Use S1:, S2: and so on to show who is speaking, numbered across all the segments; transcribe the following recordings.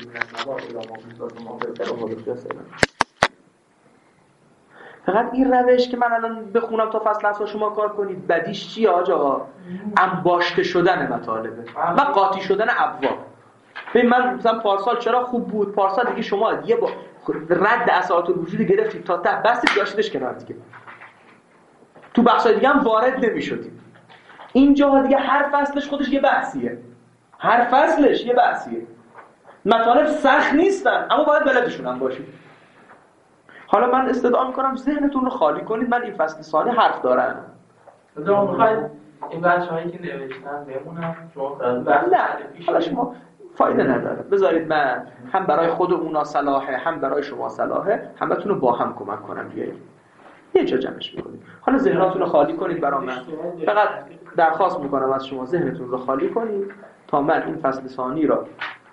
S1: فقط این روش که من الان بخونم تا فصل اصلا شما کار کنید بدیش چیه آقا؟ انباشته شدن مطالبه و قاطی شدن ابواب. ببین من مثلا پارسال چرا خوب بود؟ پارسال دیگه شما یه با رد اساطیر الوجود گرفتید تا ته بس داشتیدش کنار دیگه. تو بخشای دیگه هم وارد نمی‌شدید. اینجا دیگه هر فصلش خودش یه بحثیه. هر فصلش یه بحثیه. مطالب سخت نیستن اما باید بلدشون هم باشید. حالا من استدعا میکنم ذهنتون رو خالی کنید. من این فصل ثانی حرف دارم.
S2: این بچه‌هایی که نوشتن بمونن شما
S1: نه شما فایده نداره. بذارید من هم برای خود اونا صلاحه هم برای شما صلاحه همتون رو با هم کمک کنم بیایید یه جا جمعش میکنید. حالا ذهنتون رو خالی کنید برای من. فقط درخواست میکنم از شما ذهنتون رو خالی کنید تا من این فصل ثانی را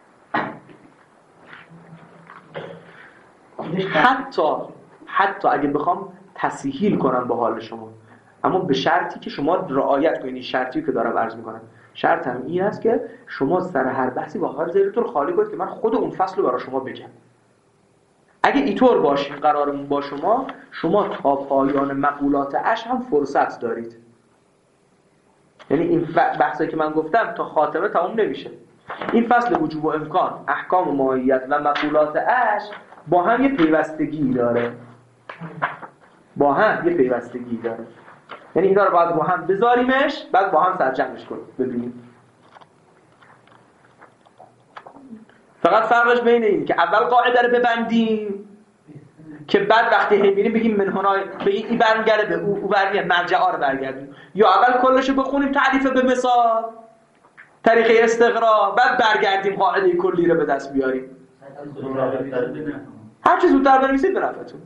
S1: حتی اگه بخوام تسهیل کنم به حال شما، اما به شرطی که شما رعایت کنید. شرطی که دارم عرض میکنم شرط هم این است که شما سر هر بحثی واقعا ذهنتون رو خالی کنید که من خود اون فصل رو برای شما بگم. اگه اینطور باشیم قرارمون با شما تا پایان مقولات اش هم فرصت دارید. یعنی این بحثی که من گفتم تا خاتمه تموم نمیشه. این فصل وجوب و امکان، احکام و ماهیت و مقولات اش با هم یه پیوستگی داره. یعنی اینا رو باید با هم بذاریمش بعد با هم سرجمعش کنیم ببینیم. فقط فرقش بین این که اول قاعده رو ببندیم که بعد وقتی می‌بینیم بگیم من هنا بگیم این برمیگرده به او برمیگرده مرجعا رو برگردیم، یا اول کلش رو بخونیم تعریف به مثال طریقه استقرا بعد برگردیم قاعده کلی رو به دست بیاریم. هر چیز زودتر بنویسید به نفعتون.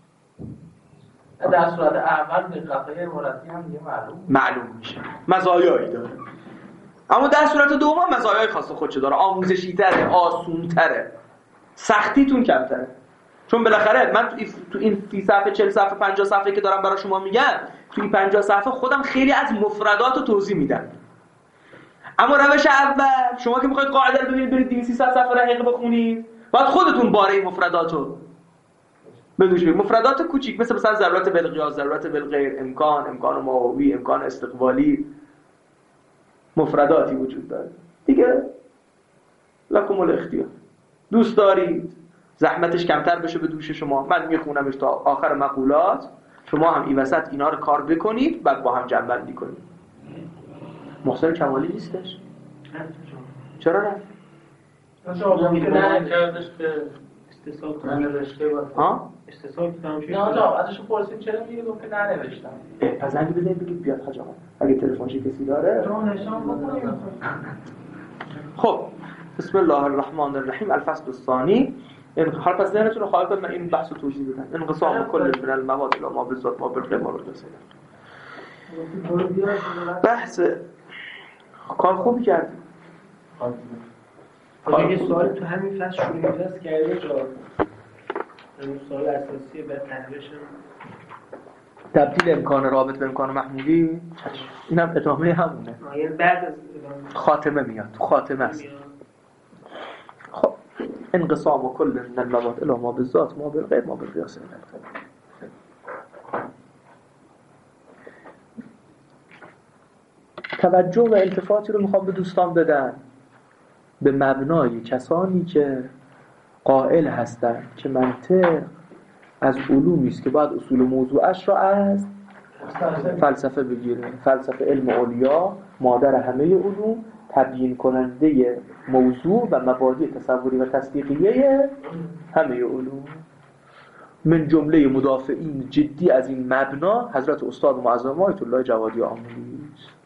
S2: در صورت اول دقیقه مرتبی هم دیگه
S1: معلوم میشه مزایایی داره، اما در صورت دوم مزایای خاص خودش داره. آموزشی تره، آسون تره، سختیتون کمتره. چون بالاخره من تو این 30 صفحه 40 صفحه 50 صفحه که دارم برای شما میگم تو این 50 صفحه خودم خیلی از مفردات رو توضیح میدم. اما روش اول شما که میخواید قاعده رو ببینید برید 200 صفحه رقیق بخونید بعد خودتون باره مفردات رو بدوش بگید. مفردات کوچیک مثلا ضرورت بالقیاس، ضرورت بالغیر، امکان ماوی، امکان استقبالی، مفرداتی وجود داره دیگه. لکم الاختیار. دوست دارید زحمتش کمتر بشه به دوش شما، من میخونمش تا آخر مقولات، شما هم این وسط اینا رو کار بکنید بعد با هم جمع بندی کنید. محسن کمالی نیستش؟ چرا نه؟
S2: کردش که استثاب ننوشته استثاب کنم شد. نه آقا ازش پرسید چرا میگه گفت که ننوشتم.
S1: پس زنگ بزنید بگید بیاد حاج آقا اگه تلفنش کسی داره. خب بسم الله الرحمن الرحیم. الفصل الثانی. حالا پس ذهنتون رو خالی کنید من این بحث رو توضیح بدم. انقسام کل من المواد الی ما بالذات ما بالغیر ما بالغیر. بحث کار خوبی کردیم.
S3: یه سوال تو همین فصل شروع می‌کنه که این سوال اساسی به تحلیلش
S1: تبدیل امکان رابط به امکان محمودی. اینم ادامه همونه.
S3: یعنی بعد از
S1: خاتمه میاد. تو خاتمه است. خب انقسام کل من المواد الی ما بالذات ما بالغیر ما بالقیاس. توجه و التفاتی رو میخوام به دوستان بدن به مبنای کسانی که قائل هستند که منطق از علومی است که باید اصول موضوعش را از فلسفه بگیره. فلسفه علم علیا، مادر همه علوم، تبیین کننده موضوع و مبادی تصوری و تصدیقیه همه علوم. من جمله مدافعین جدی از این مبنا حضرت استاد معظم آیت الله جوادی آملی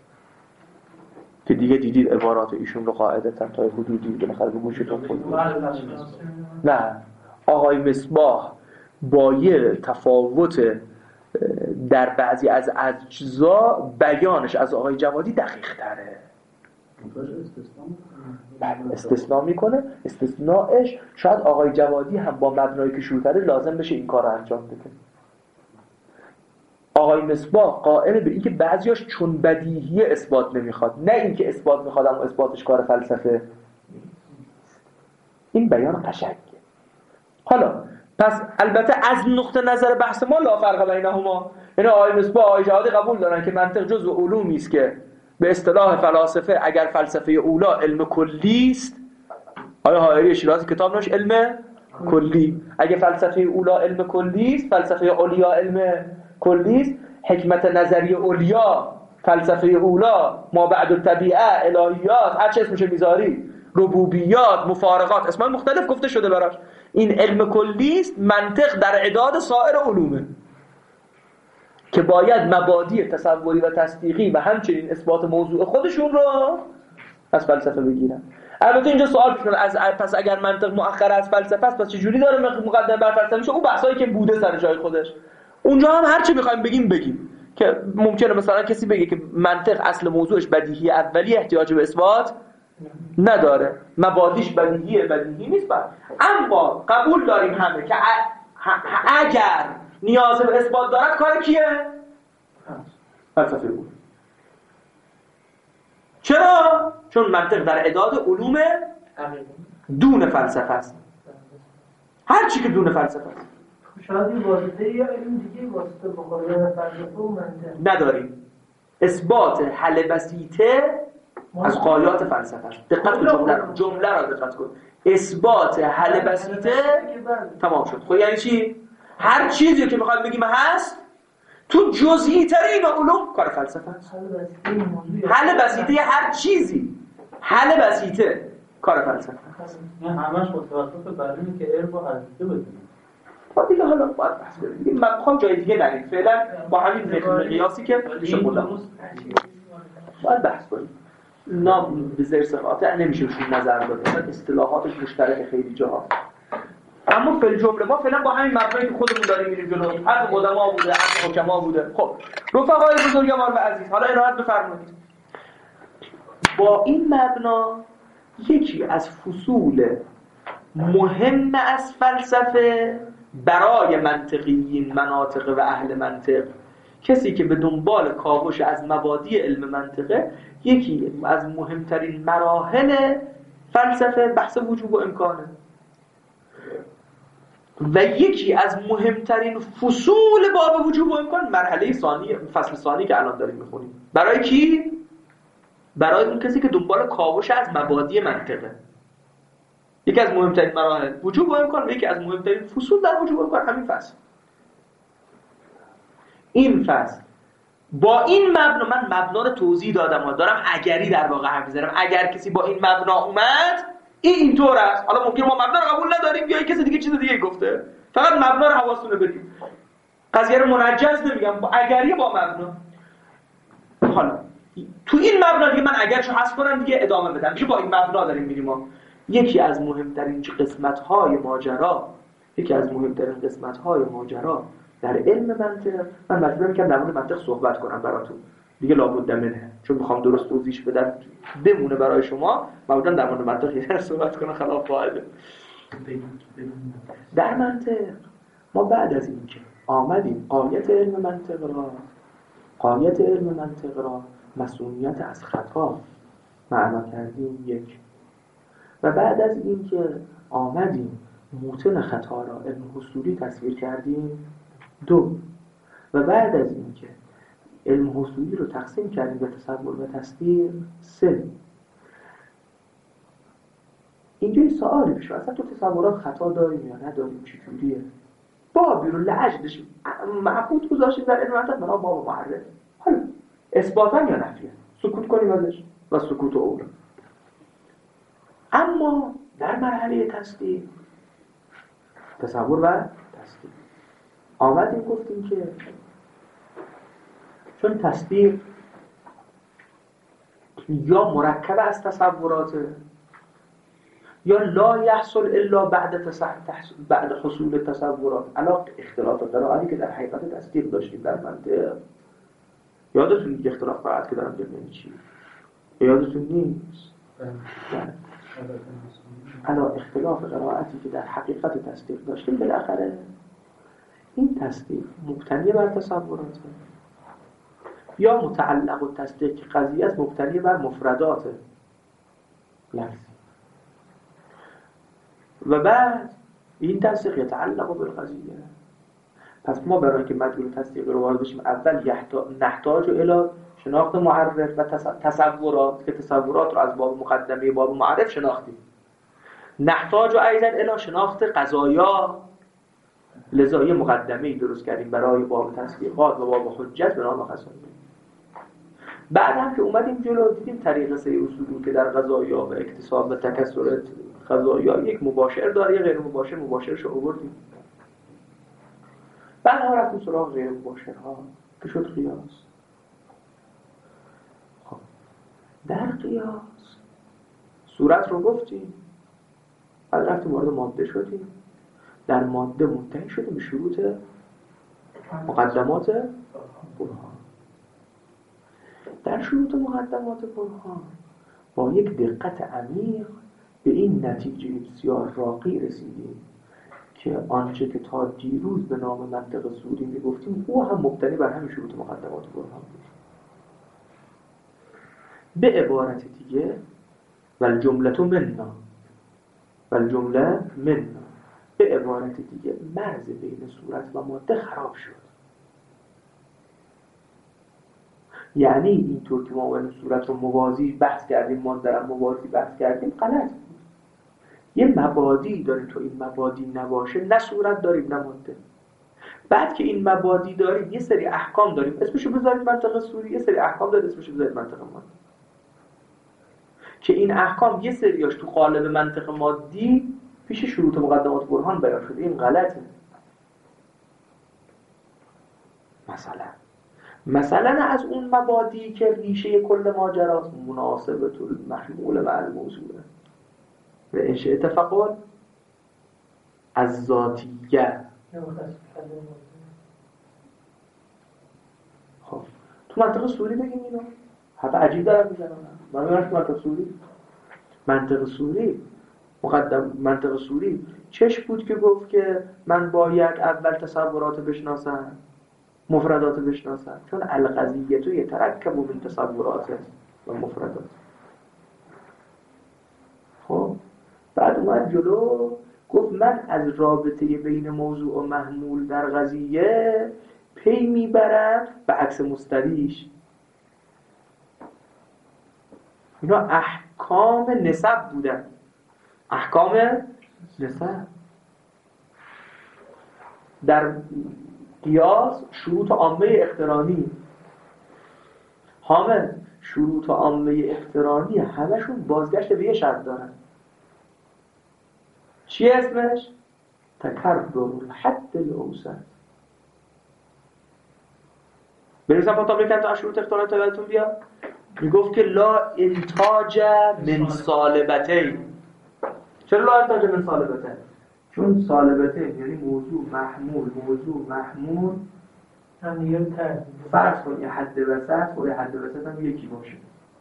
S1: که دیگه دیدید عبارات ایشون رو قاعدتا تا حدودی بالاخره به گوشتون خورد. نه آقای مصباح با یه تفاوت در بعضی از اجزا بیانش از آقای جوادی دقیق تره. استثناء میکنه. استثناءش شاید آقای جوادی هم با مبنایی که شروع لازم بشه این کار رو انجام بده. آقای مصباح قائل به این که بعضیاش چون بدیهی اثبات نمیخواد، نه این که اثبات میخواد اما اثباتش کار فلسفه. این بیان قشنگه. حالا پس البته از نقطه نظر بحث ما لا فرق بینهما، یعنی آقای مصباح آقای جهادی قبول دارن که منطق جزء علومی است که به اصطلاح فلاسفه اگر فلسفه اولا علم کلی است، آقای حائری شیرازی کتاب نوشت علم کلی، اگه فلسفه اولا علم کلی است، فلسفه علیا علم کلی است، حکمت نظری علیا، فلسفه اولا، ما بعد الطبیعه، الهیات، هر چه اسمش میذاری، ربوبیات، مفارقات، اسمای مختلف گفته شده براش، این علم کلی است. منطق در عداد سایر علومه که باید مبادی تصوری و تصدیقی و همچنین اثبات موضوع خودشون رو از فلسفه بگیرن. البته اینجا سوال پیش میاد، پس اگر منطق مؤخر از فلسفه است، پس چجوری داره مقدم بر فلسفه میشه؟ اون بحثایی که بوده سر جای خودش، اونجا هم هر چی می‌خوایم بگیم که ممکنه مثلا کسی بگه که منطق اصل موضوعش بدیهی اولی، احتیاج به اثبات نداره، مبادیش بدیهی نیست اما قبول داریم همه که اگر نیاز به اثبات دارد کار کیه؟ فلسفه بود. چرا؟ چون منطق در اعداد علوم دون فلسفه است، هر چی که دون فلسفه است.
S3: شاید این واسطه یا علم دیگه واسطه بخوره فلسفه و منطق
S1: نداریم. اثبات حل بسیطه از قایات فلسفه است. دقت کن جمله را دقت کن. اثبات حل بسیطه تمام شد. خب یعنی چی؟ هر چیزی که میخوایم بگیم هست تو جزئی ترین علوم کار فلسفه است. حل بسیطه هر چیزی، حل بسیطه کار فلسفه است.
S2: نه همش متوسط بر اینه که علم رو حقیقی بدونیم.
S1: دیگه حالا باید بحث کنیم. من میخوام جای دیگه نریم. فعلا با همین مقیاسی که میشه خودمون باید بحث کنیم. نام به زرس قاطع نمیشه روشون نظر داد. اصطلاحاتش مشترک خیلی جاها. اما فی جمله ما فعلا با همین مبنایی که خودمون داریم میریم جلو. از قدما بوده، از حکما بوده. خب رفقای بزرگوار و عزیز، حالا عنایت بفرمایید. با این مبنا یکی از فصول مهم از فلسفه برای منطقیین، مناطق و اهل منطق، کسی که به دنبال کاوش از مبادی علم منطقه، یکی از مهمترین مراحل فلسفه بحث وجوب و امکانه و یکی از مهمترین فصول باب وجوب و امکان مرحله ثانی، فصل ثانی که الان داریم میخونیم. برای کی؟ برای اون کسی که دنبال کاوش از مبادی منطقه. یکی از مهمترین مراحل وجوب و امکان و یکی از مهمترین فصول در وجوب و امکان همین فصل. این فصل با این مبنا، من مبنا رو توضیح دادم و دارم اگری در واقع حرف می‌زنم. اگر کسی با این مبنا اومد اینطور است. حالا ممکن ما مبنا رو قبول نداریم یا کسی دیگه چیز دیگه گفته، فقط مبنا رو حواستون بدید. قضیه رو منجز نمیگم، با اگری با مبنا. حالا تو این مبنا دیگه من اگرشو حذف کنم دیگه ادامه بدم. میشه با این مبنا داریم میریم ما. یکی از مهمترین قسمت‌های ماجرا در علم منطق، من مجبورم که در مورد منطق صحبت کنم براتون دیگه، لابد منه، چون میخوام درست توضیحش بدم بمونه برای شما. مجبورم در مورد منطق یه صحبت کنم خلاف قاعده. در منطق ما بعد از این که آمدیم قایت علم منطق را مسئولیت از خطا معنا کردیم، یک، و بعد از این که آمدیم موتن خطا را علم حصولی تصویر کردیم، دو، و بعد از این که علم حصولی رو تقسیم کردیم به تصور و تصدیق، سه. اینجا این سوالی پیش اصلا تو تصورات خطا داریم یا نداریم، چجوریه؟ بابی رو لعجدش محفوظ گذاشتیم در علم منطق، بنا باب محرف. حالا اثباتاً یا نفیه، سکوت کنیم ازش و سکوت اولا. اما در مرحله تصدیق، تصور و تصدیق، آمدیم گفتیم که چون تصدیق یا مرکب از تصوراته یا لا یحصل الا بعد حصول تصورات. الان اختلاف قرائتی که در حقیقت تصدیق داشتیم در منطق، یادتون دیگه اختلاف قرائت که دارم بگم چی؟ یادتون نیست؟ الان اختلاف قرائتی که در حقیقت تصدیق داشتیم، بالاخره این تصدیق مبتنی بر تصوراته یا متعلق التصدیق که قضیه است مبتنی بر مفردات لفظی. و بعد این تصدیق یتعلق بالقضیه. پس ما برای اینکه مجهول تصدیق رو وارد بشیم اول نحتاج الی شناخت معرف و تصورات که تصورات رو از باب مقدمه باب معرف شناختیم. نحتاج ایضا الی شناخت قضایا، لذا یه مقدمه‌ای درست کردیم برای باب تصدیقات و باب حجت به نام قضایا. بعد هم که اومدیم جلو دیدیم طریق سه اصولی که در قضایا و اکتساب و تکثر قضایا یک مباشر داره، یک غیر مباشرش رو آوردیم. بعد ها رفتیم سراغ غیر مباشرها که شد قیاس. خب در قیاس صورت رو گفتیم، بعد رفتیم وارد ماده شدیم، در ماده منتهی شدیم به شروط مقدمات برهان. در شروط مقدمات برهان با یک دقت عمیق به این نتیجه بسیار راقی رسیدیم که آنچه که تا دیروز به نام منطق صوری میگفتیم او هم مبتنی بر همین شروط مقدمات برهان بود. به عبارت دیگه والجمله منا، به عبارت دیگه مرز بین صورت و ماده خراب شد. یعنی اینطور که ما اول صورت رو موازی بحث کردیم، ماده رو موازی بحث کردیم، غلط بود. یه مبادی داریم، تو این مبادی نباشه نه صورت داریم نه ماده. بعد که این مبادی داریم یه سری احکام داریم، اسمشو بذارید منطق صوری، یه سری احکام دارید اسمشو بذارید منطق مادی. که این احکام یه سریاش تو قالب منطق مادی پیش شروط مقدمات برهان بیان شده، این غلطه. مثلا از اون مبادی که ریشه کل ماجراست، مناسبت المحمول مع الموضوع و انشاء تفقل از ذاتیه. خب تو منطق صوری بگیم اینو، حتی عجیب دارم میزنم من میگم منطق صوری منطق صوری چش بود که گفت که من باید اول تصورات بشناسم، مفردات بشناسم، چون القضیه تو یترکب من تصورات و مفردات. خب بعد اومد جلو گفت من از رابطه بین موضوع و محمول در قضیه پی میبرم به عکس مستریش. اینا احکام نسب بودن، احکام نسب. در قیاس شروط عامه اقترانی، حامد شروط عامه اقترانی همشون بازگشت به یه شرط دارن. چی اسمش؟ تکرر الحد الاوسط. بریزم با تابلو کنم تا شروط اقترانی تا یادتون بیاد. میگفت که لا انتاج من سالبتین. چرا لا انتاج من سالبتین؟ چون سالبتین یعنی موضوع محمول
S3: هم یه تر
S1: فرض کن یه حد وسط و یه حد وسط هم یکی باشه.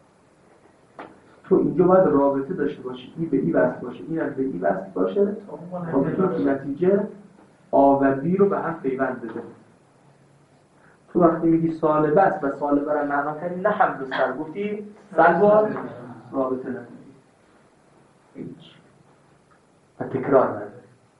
S1: تو اینجا باید رابطه داشته باشی، این به این وصل باشه، این هم به این وصل باشه تا بتونی نتیجه آ و بی رو به هم پیوند بده. تو وقتی میگی سالبه است و سالبه را معنا کردی نه هم بستر گفتی سلوار رابطه نداری هیچ و تکرار نداری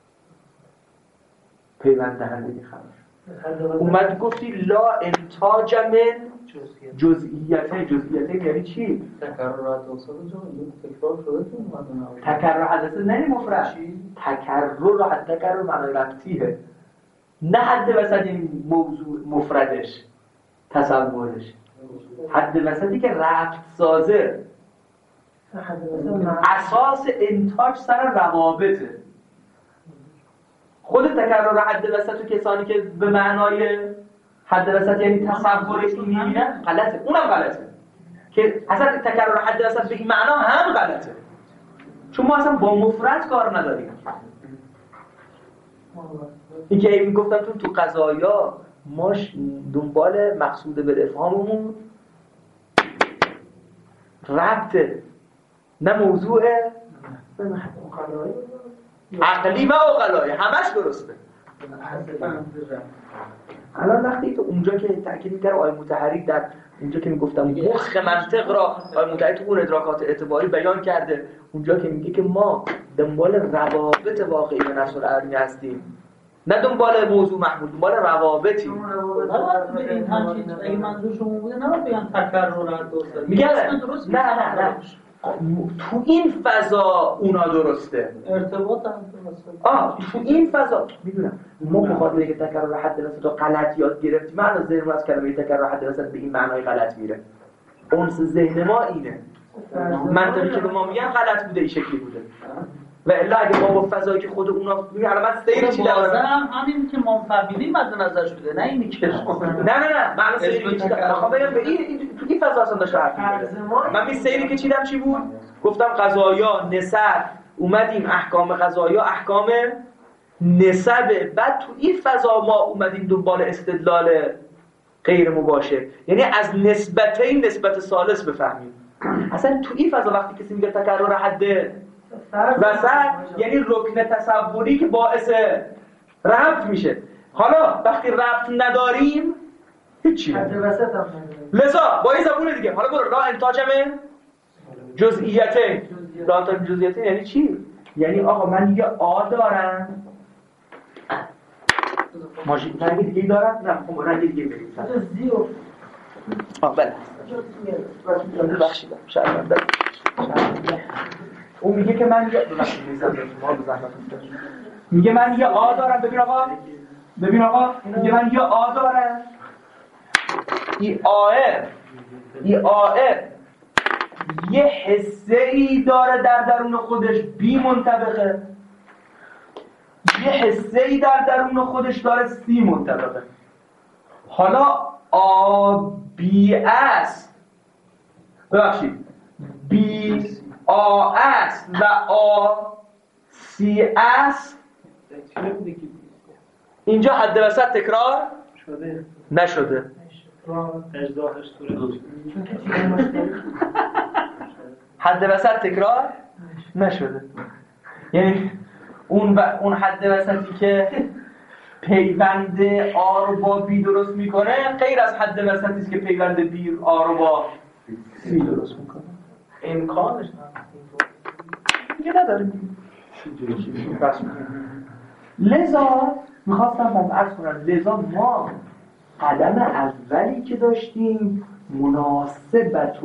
S1: پیوند دهندگی خبر. اومد گفتی لا انتاج من جزئیته یعنی چی؟
S2: تکررات اصلا تکرار شده تو اومدن.
S1: تکرر حدث نه مفرد، تکرر حد تکرر معنای ربطیه، نه حد وسط این موضوع مفردش تصورش، حد وسطی که ربط سازه، اساس انتاج سر روابطه. خود تکرر حد وسط و کسانی که به معنای حد وسط یعنی تصورش رو میبینن غلطه، اونم غلطه که اصلا تکرر حد وسط به این معنا هم غلطه، چون ما اصلا با مفرد کار نداریم. این که میگفتم تو قضایا ما دنبال مقصود بالافهاممون ربطه نه موضوعه عقلی و عقلایی، همش درسته. الان وقتی که اونجا که تاکید می‌کرد آقای مطهری در اونجا که میگفتم مخ منطق را آقای مطهری تو اون ادراکات اعتباری بیان کرده، اونجا که میگه که ما دنبال روابط واقعی نفس العربی هستیم، نه دنبال موضوع محمول، دنبال روابطی.
S4: نباید بگیم همچین اگه منظور شما بوده نباید بگم تکرر درست داره.
S1: میگه نه تو این فضا اونا درسته،
S4: ارتباط هم درسته.
S1: تو این فضا میدونم ما بخاطر که تکرر حد وسط رو غلط یاد گرفتیم، معنی ذهن از کلمه تکرر حد وسط به این معنای غلط میره. اونس ذهن ما اینه، منطقی که به ما میگن غلط بوده، این شکلی بوده. و الا اگه ما با فضایی که خود اونا میگن الان سیری چی
S4: دارم همین که منفعلی مد نظر شده، نه اینی که
S1: نه معنی سیری که میخوام بگم به این تو این فضا اصلا داشت حرف می‌زنه. من می سیری که چیدم چی بود؟ گفتم قضایا نسب، اومدیم احکام قضایا احکام نسبه، بعد تو این فضا ما اومدیم دنبال استدلال غیر مباشر، یعنی از نسبتین نسبت ثالث بفهمیم. اصلا تو این فضا وقتی کسی میگه تکرر حد وسط، یعنی رکن تصوری که باعث ربط میشه. حالا وقتی ربط نداریم هیچی حد وسط هم لذا با این زبون دیگه. حالا برو راه انتاجمه جزئیاته. راه انتاج جزئیاته یعنی چی؟ یعنی آقا من یه آ دارم، ماشین رنگ دیگه دارم، نه خب رنگ دیگه بریم بله بخشیدم شاید اون میگه که من میگه من یه آ دارم. ببین آقا میگه من یه آ دارم، این آه یه حسه ای داره در درون خودش بی منطبقه، یه حسه ای در درون خودش داره سی منطبقه. حالا بی است، ببخشید بی آ است و سی است، اینجا حد وسط تکرار نشده. حد وسط تکرار نشده، یعنی اون حد وسطی که پیوند آ رو با بی درست میکنه غیر از حد وسطی است که پیوند بی آ رو با سی درست میکنه.
S3: امکانش
S1: دیگه نداریم. لذا میخواستم عرض کنم، لذا ما قدم اولی که داشتیم مناسبت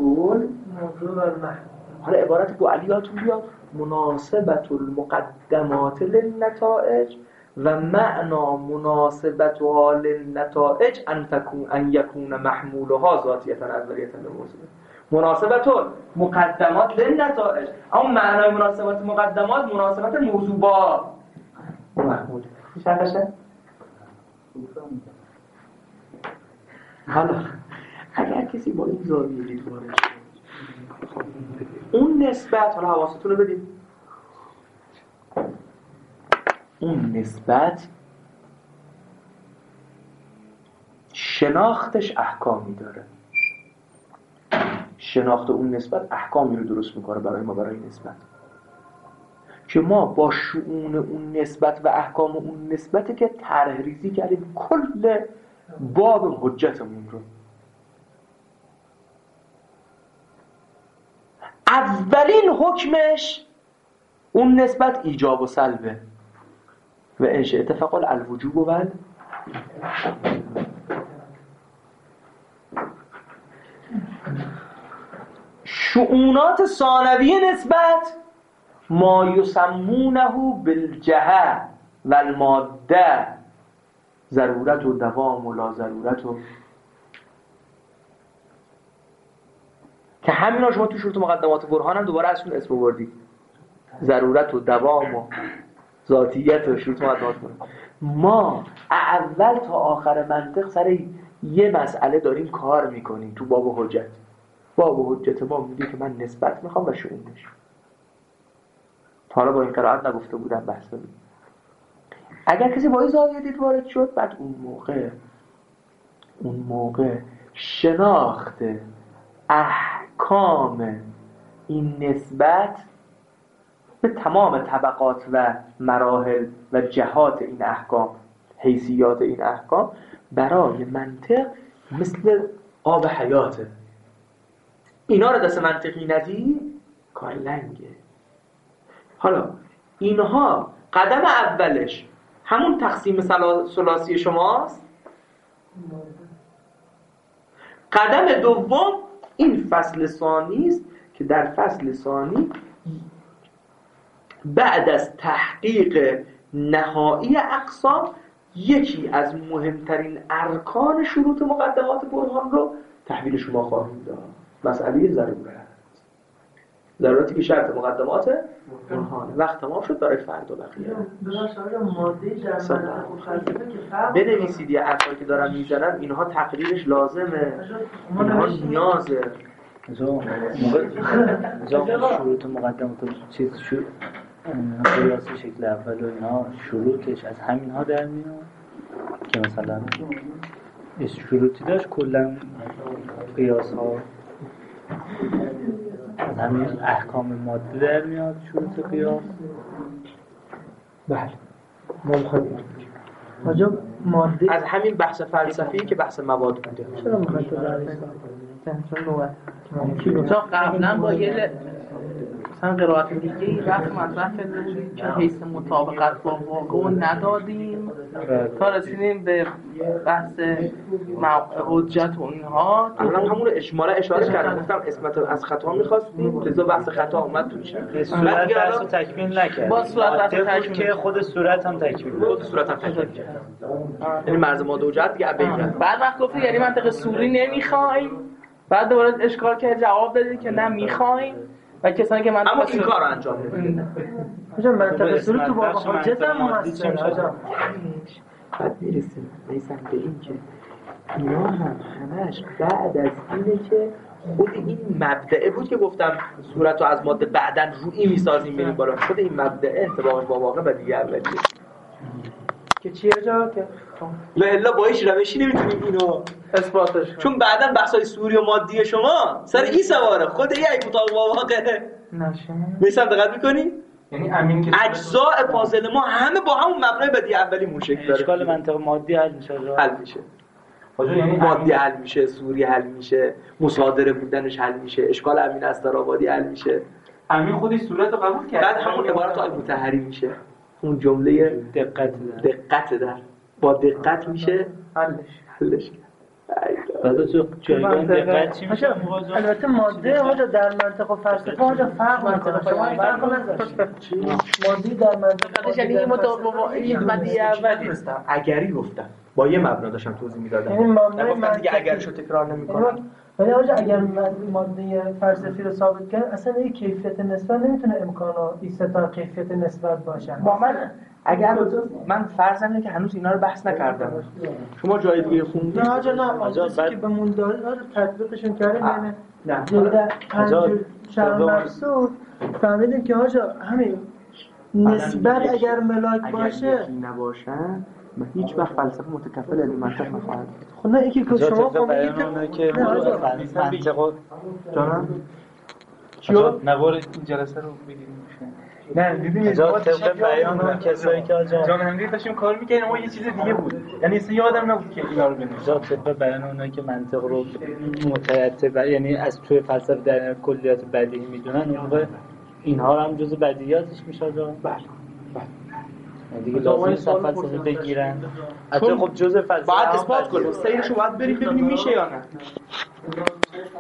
S1: حالا عبارت بو علیاتون بیاد، مناسبت المقدمات للنتائج و معنا مناسبتها للنتائج ان یکون محمولها ذاتیتا اولیتا لموصوله. مناسبت مقدمات للنتائج، اما معنای مناسبت مقدمات مناسبت موضوع با محمول. میشه؟ حالا اگر کسی با این زاویه دید وارد اون نسبت، حالا حواستون رو بدید، اون نسبت شناختش احکامی داره، شناخت اون نسبت احکامی رو درست میکنه برای ما، برای نسبت که ما با شؤون اون نسبت و احکام اون نسبتی که طرح ریزی کردیم کل باب حجتمون رو. اولین حکمش اون نسبت ایجاب و سلبه و انشاء اتفاق الوجوب و بعد شؤونات ثانوی نسبت ما یسمونه بالجهه و الماده، ضرورت و دوام و لا ضرورت و که همینا شما تو شروط مقدمات برهان هم دوباره ازشون اسم بردید، ضرورت و دوام و ذاتیت و شروط مقدمات برهان. ما اول تا آخر منطق سر یه مسئله داریم کار میکنیم تو باب حجت. باب حجت ما میگه که من نسبت میخوام و شؤونش. حالا با این قرائت نگفته بودم بحث بدیم. اگر کسی با این زاویه دید وارد شد، بعد اون موقع شناخت احکام این نسبت به تمام طبقات و مراحل و جهات این احکام حیثیات این احکام برای منطق مثل آب حیاته. اینا رو دست منطقی ندی کار لنگه. حالا اینها قدم اولش همون تقسیم ثلاثی شماست. قدم دوم این فصل ثانی است که در فصل ثانی بعد از تحقیق نهایی اقسام یکی از مهمترین ارکان شروط مقدمات برهان رو تحویل شما خواهیم داد. مسئله ضرورتی که شرط مقدمات برهان. وقت تمام شد برای فرد و بقیه. بنویسید یه حرفایی که دارم میزنم اینها تقریرش لازمه، اینها نیازه.
S5: شروط مقدمات چیز قیاس شکل اول و اینا شروطش از همین ها در میاد که مثلا شروطی داشت کلا قیاس ها از همین احکام ماده در میاد شروط قیاس.
S1: بله
S3: آجا ماده
S1: از همین بحث فلسفی که بحث مواد بوده.
S3: چرا میخواید تو درست
S2: تا قبلا با یه مثلا قرائت دیگه وقت مطرح کرده بودیم که حیث مطابقت با واقع ندادیم تا رسیدیم به بحث حجت و اینها.
S1: الان همون رو اشاره کردم، گفتم اسمت از خطا می‌خواستیم لذا بحث خطا اومد توش.
S5: صورت بحث رو تکمیل نکرد.
S2: با صورت بحث تکمیل
S5: که خود صورت هم تکمیل
S1: کرد. یعنی مرز ماده و جهت دیگه ابیان.
S2: بعد وقت گفتی یعنی منطق سوری نمی‌خوایم، بعد دوباره اشکال کرد جواب دادی که نه می‌خوایم و کسانی که
S1: اما این کار رو انجام بدیم.
S3: منطق سوری تو واقع حجت هم مؤثره.
S1: بعد میرسیم میسن به این که اینا هم همش بعد از اینه که خود این مبدأ بود که گفتم صورت رو از ماده بعدن روی میسازیم بریم بالا. خود این مبدأ انطباقش با واقع و دیگه اولیه که چیه جا که لا با هیچ روشی نمیتونیم اینو
S2: اثباتش،
S1: چون بعدن بحثای سوری و مادی شما سر این سواره خود یک مطابق با واقع نشه. میسن دقت میکنی؟
S2: یعنی امین که
S1: اجزاء پازل ما همه با همون مبنای بدیهی اولی موشک داره.
S5: اشکال منطق مادی حل میشه.
S1: یعنی مادی حل میشه، سوری حل میشه، مصادره بودنش حل میشه، اشکال امین استرآبادی حل میشه.
S2: امین خودش صورت رو قبول کرد.
S1: بعد همون عبارت المطهری میشه. اون جمله دقت در با دقت میشه حلش.
S5: بعد تو جایگاه دقت چی میشه؟
S3: البته ماده آجا در منطق و فلسفه آجا فرق میکنه. شما این فرق نداشت. ماده در منطق
S2: یعنی این بدیهی اولی
S1: هستم. اگری گفتم با یه مبنا داشتم توضیح میدادم.
S3: یعنی
S1: نگفتم دیگه اگرشو تکرار نمیکنم.
S3: ولی آجا اگر ماده فلسفی رو ثابت کرد اصلا این کیفیت نسبت نمیتونه امکان و ایستتا کیفیت نسبت باشه.
S1: با من فرضم اینه که هنوز اینا رو بحث نکردم. شما جای دیگه خوندید؟
S3: نه آجا که به مون داره آجا تطبیقشون کردیم. نه جلد 5 شرح مقصود فهمیدیم که آجا همین نسبت اگر ملاک باشه
S1: اگر نباشن هیچ وقت فلسفه متکفل این منطق نخواهد.
S3: خب نه یکی که شما
S5: فهمیدید که منطق
S1: جانم
S5: چیو نوار این جلسه رو بگیریم.
S2: نه ببینید
S5: ما طبق بیان اون کسایی که
S2: جان همدی داشتیم کار می‌کردیم اما یه چیز دیگه بود. یعنی اصلا یادم نبود که اینا رو بنویسم.
S5: طبق بیان اونایی که منطق رو مترتب یعنی از توی فلسفه در کلیات بدیهی میدونن اون موقع اینها هم جزء بدیهیاتش میشه.
S1: بله
S5: دیگه لازم فلسفه بگیرن. حتی خب جزء فلسفه
S1: باید اثبات کنیم. سیرشو باید بریم ببینیم میشه یا نه.